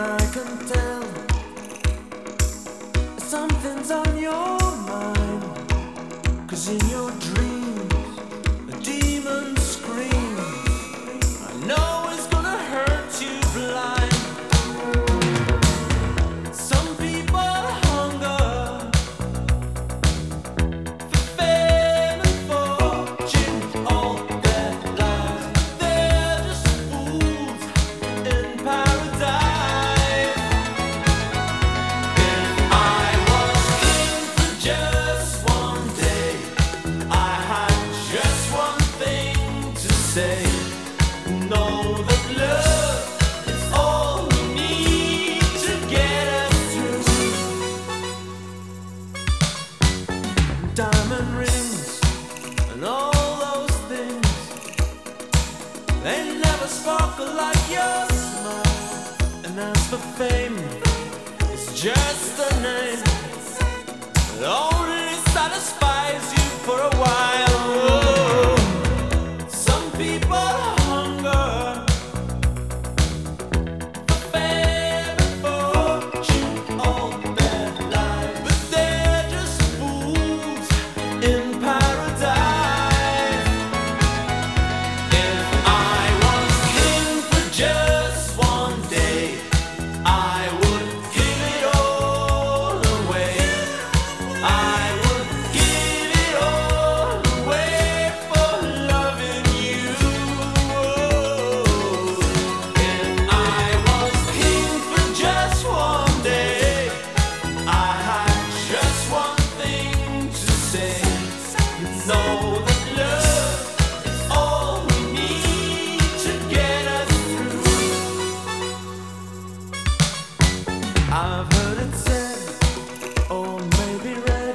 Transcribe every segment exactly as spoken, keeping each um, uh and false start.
I can tell something's on your mind. 'Cause in your dreams a demon screams. I know it's gonna hurt you blind. Some people hunger for fame and fortune all their lives. They're just fools in paradise. If I was king for just one day, I had just one thing to say. Know that love is all we need to get us through. Diamond rings and all those things, they never sparkle like your smile. And as for fame, it's just a name that only satisfies you for a while. Oh, some people hunger for fame and fortune all their lives, but they're just fools in paradise. If I was king for just one day, I would give it all away. I would give it all away for loving you. If I was king for just one day, I had just one thing to say. You know that love is all we need to get us through. I've heard it said, or maybe read,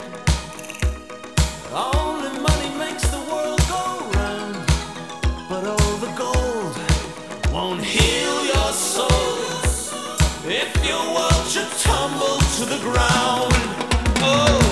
only money makes the world go round. But all the gold won't heal your soul if your world should tumble to the ground. Oh.